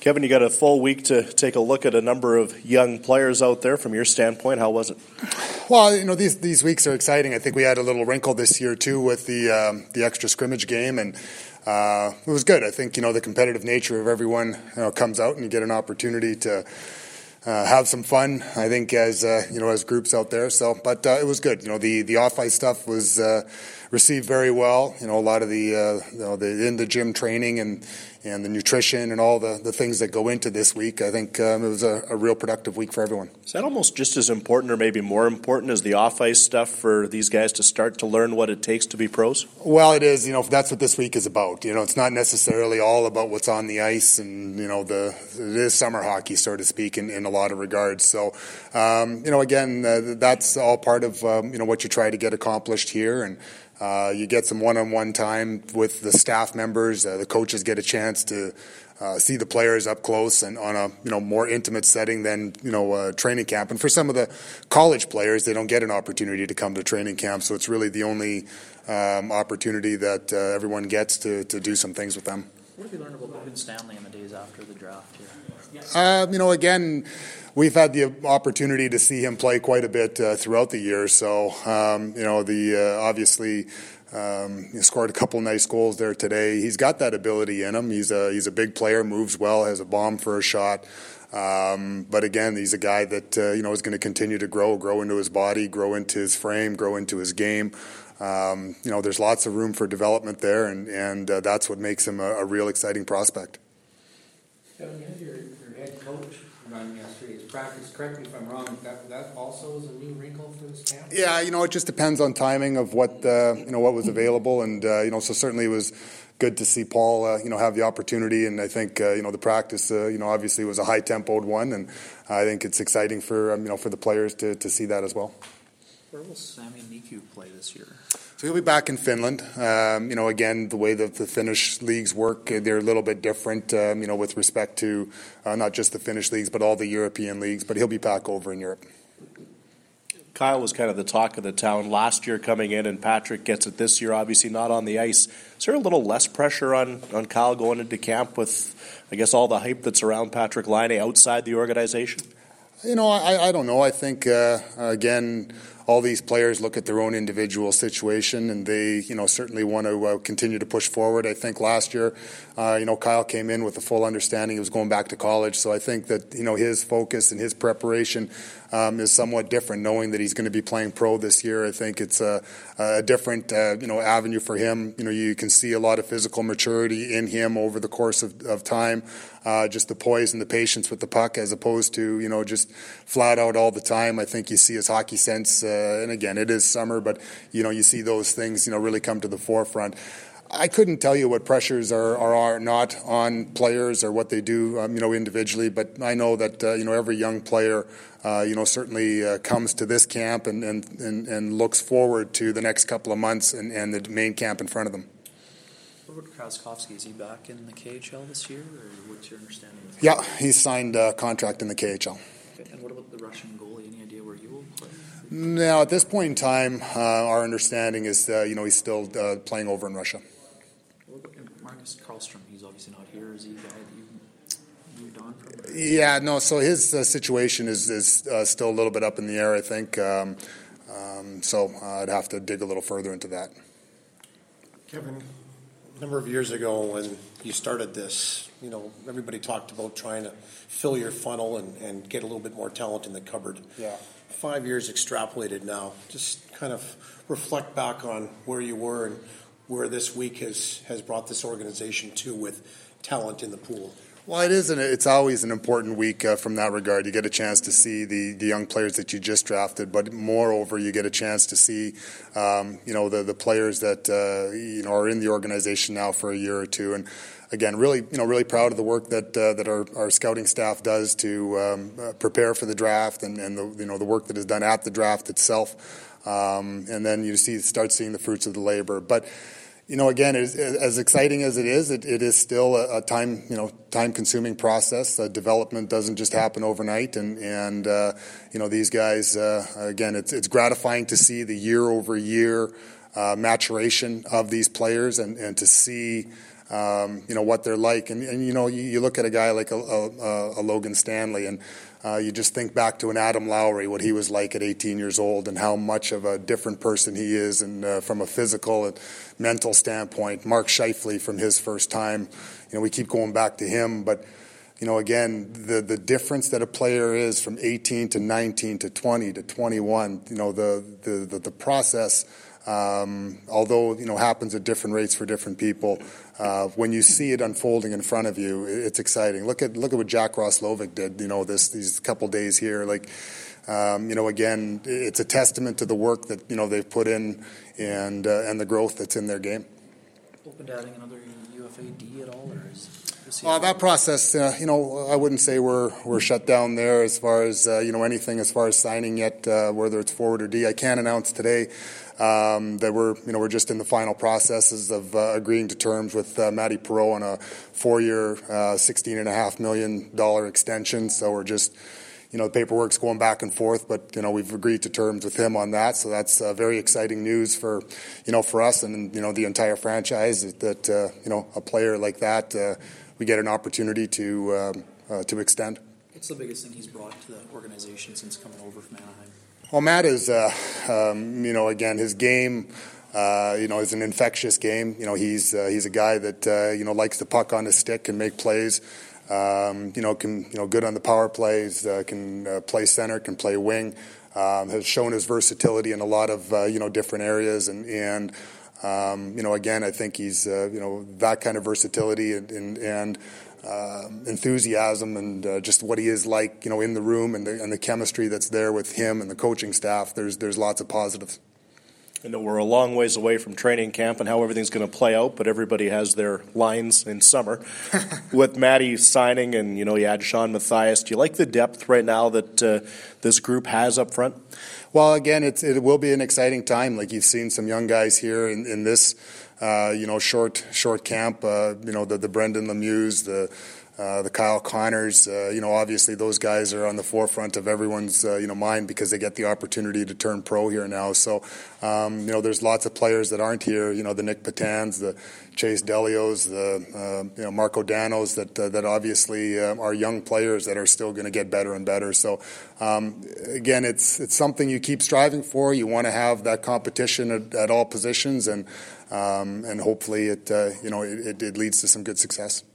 Kevin, you got a full week to take a look at a number of young players out there. From your standpoint, how was it? Well, these weeks are exciting. I think we had a little wrinkle this year too with the extra scrimmage game, and it was good. I think the competitive nature of everyone comes out, and you get an opportunity to have some fun. I think as groups out there. So, but it was good. The off-ice stuff was received very well. A lot of the in the gym training and the nutrition and all the things that go into this week. I think it was a real productive week for everyone. Is that almost just as important or maybe more important as the off-ice stuff for these guys to start to learn what it takes to be pros? Well, it is. That's what this week is about. It's not necessarily all about what's on the ice, and it is summer hockey, so to speak, in a lot of regards. So, again, that's all part of what you try to get accomplished here, and you get some one-on-one time with the staff members. The coaches get a chance to see the players up close and on a more intimate setting than training camp. And for some of the college players, they don't get an opportunity to come to training camp, so it's really the only opportunity that everyone gets to do some things with them. What have you learned about Logan Stanley in the days after the draft here? Again, we've had the opportunity to see him play quite a bit throughout the year. So, obviously, he scored a couple nice goals there today. He's got that ability in him. He's a big player, moves well, has a bomb for a shot. But again, he's a guy that is going to continue to grow into his body, grow into his frame, grow into his game. There's lots of room for development there, and that's what makes him a real exciting prospect. Kevin, you had your head coach run yesterday's practice. Correct me if I'm wrong. That also is a new wrinkle for this camp. Yeah, it just depends on timing of what was available, and so certainly it was good to see Paul have the opportunity, and I think the practice obviously was a high tempoed one, and I think it's exciting for for the players to see that as well. Where will Sami Niku play this year? So he'll be back in Finland. Again, the way that the Finnish leagues work, they're a little bit different, with respect to not just the Finnish leagues, but all the European leagues. But he'll be back over in Europe. Kyle was kind of the talk of the town last year coming in, and Patrick gets it this year, obviously not on the ice. Is there a little less pressure on Kyle going into camp with, I guess, all the hype that's around Patrik Laine outside the organization? I don't know. I think, again, all these players look at their own individual situation, and they, certainly want to continue to push forward. I think last year, Kyle came in with a full understanding he was going back to college. So I think that, his focus and his preparation is somewhat different, knowing that he's going to be playing pro this year. I think it's a different, avenue for him. You can see a lot of physical maturity in him over the course of time. Just the poise and the patience with the puck, as opposed to, just flat out all the time. I think you see his hockey sense, and again, it is summer, but, you see those things, really come to the forefront. I couldn't tell you what pressures are not on players or what they do, individually, but I know that, every young player, certainly comes to this camp and looks forward to the next couple of months and the main camp in front of them. What about Kraskovsky? Is he back in the KHL this year, or what's your understanding of that? Yeah, he's signed a contract in the KHL. Okay. And what about the Russian goalie? Any idea where he will play? Now, at this point in time, our understanding is, he's still playing over in Russia. What about Marcus Karlstrom? He's obviously not here. Is he a guy that you moved on from? Yeah, no, so his situation is still a little bit up in the air, I think. So I'd have to dig a little further into that. Kevin, a number of years ago when you started this, everybody talked about trying to fill your funnel and get a little bit more talent in the cupboard. Yeah. 5 years extrapolated now. Just kind of reflect back on where you were and where this week has brought this organization to with talent in the pool. Well, it is, and it's always an important week from that regard. You get a chance to see the young players that you just drafted, but moreover, you get a chance to see, the players that are in the organization now for a year or two. And again, really proud of the work that our scouting staff does to prepare for the draft and the work that is done at the draft itself. And then you start seeing the fruits of the labor, but. Again, as exciting as it is still a time-consuming process. Development doesn't just happen overnight, and these guys, again, it's gratifying to see the year-over-year maturation of these players, and to see what they're like. And you look at a guy like a Logan Stanley, and you just think back to an Adam Lowry, what he was like at 18 years old, and how much of a different person he is, and from a physical and mental standpoint. Mark Scheifele from his first time, we keep going back to him, but again, the difference that a player is from 18 to 19 to 20 to 21, the process, although happens at different rates for different people, when you see it unfolding in front of you, it's exciting. Look at what Jack Roslovic did. These couple days here, again, it's a testament to the work that they've put in and the growth that's in their game. Open to adding another UFA-D at all, or is that process, I wouldn't say we're shut down there as far as anything as far as signing yet, whether it's forward or D. I can announce today that we're just in the final processes of agreeing to terms with Matty Perreault on a 4-year, $16.5 million extension. So we're just. The paperwork's going back and forth, but we've agreed to terms with him on that. So that's very exciting news for for us and the entire franchise. That a player like that we get an opportunity to extend. What's the biggest thing he's brought to the organization since coming over from Anaheim? Well, Matt is again, his game. Is an infectious game. He's a guy that likes the puck on his stick and make plays. Can good on the power plays, can play center, can play wing, has shown his versatility in a lot of different areas, and again, I think he's that kind of versatility and enthusiasm and just what he is like in the room and the chemistry that's there with him and the coaching staff. There's lots of positives. I know we're a long ways away from training camp and how everything's going to play out, but everybody has their lines in summer. With Matty signing and, you had Sean Matthias, do you like the depth right now that this group has up front? Well, again, it will be an exciting time. Like you've seen some young guys here in this, short camp, the Brendan Lemieux, the Kyle Connors, obviously those guys are on the forefront of everyone's, mind because they get the opportunity to turn pro here now. So, there's lots of players that aren't here, the Nick Patans, the Chase Delios, the Marco Danos that obviously are young players that are still going to get better and better. So, again, it's something you keep striving for. You want to have that competition at all positions and hopefully it leads to some good success.